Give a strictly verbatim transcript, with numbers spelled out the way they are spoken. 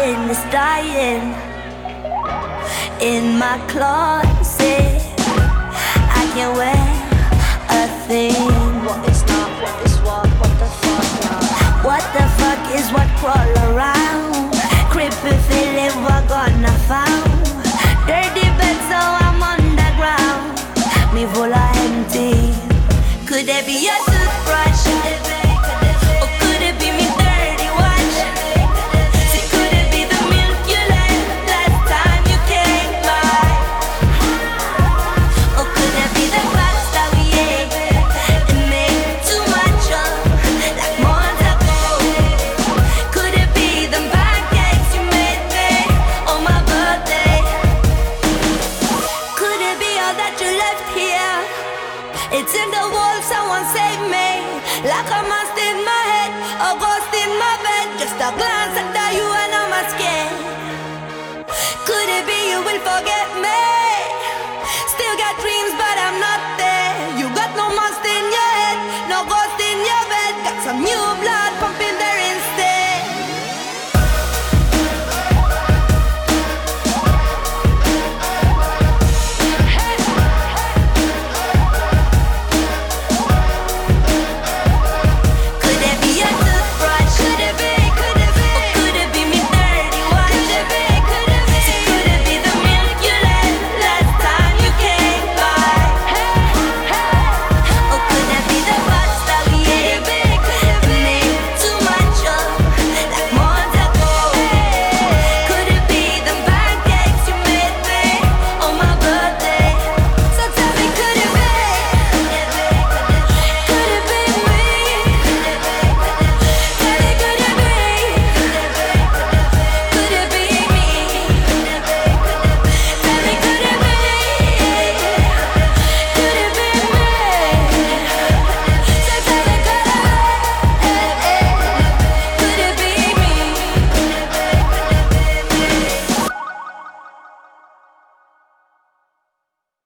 skin is dying in my closet. I can't wear a thing. What is not, what is what, what the fuck now? What the fuck is what crawl around? Creepy feeling we're gonna found. Dirty bed so I'm underground. Me full of empty. Could there be a toothbrush? Or could it be me dirty wash? See, could it be the milk you left last time you came by? Or could it be the clocks that we ate and made too much of, like months ago? Could it be the pancakes you made me on my birthday? Could it be all that you left here? It's in the wall, someone save me. Like a must in my head, a ghost in my bed. Just a glance at that you and I'm scared. Could it be you will forget me?